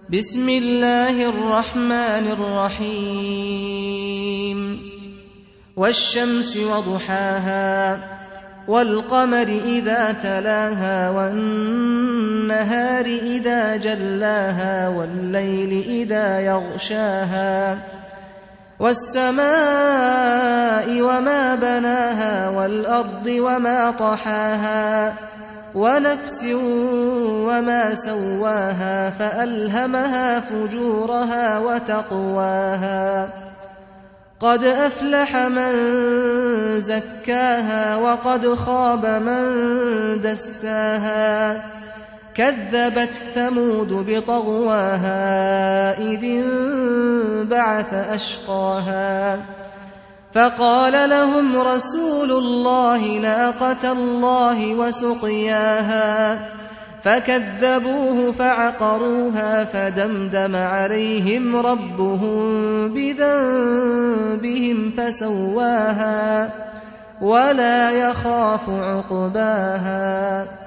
بسم الله الرحمن الرحيم والشمس وضحاها والقمر إذا تلاها والنهار إذا جلاها والليل إذا يغشاها والسماء وما بناها والأرض وما طحاها ونفس وما سواها فألهمها فجورها وتقواها قد أفلح من زكاها وقد خاب من دساها كذبت ثمود بطغواها إذ انبعث أشقاها فقال لهم رسول الله ناقة الله وسقياها فكذبوه فعقروها فدمدم عليهم ربهم بذنبهم فسواها ولا يخاف عقباها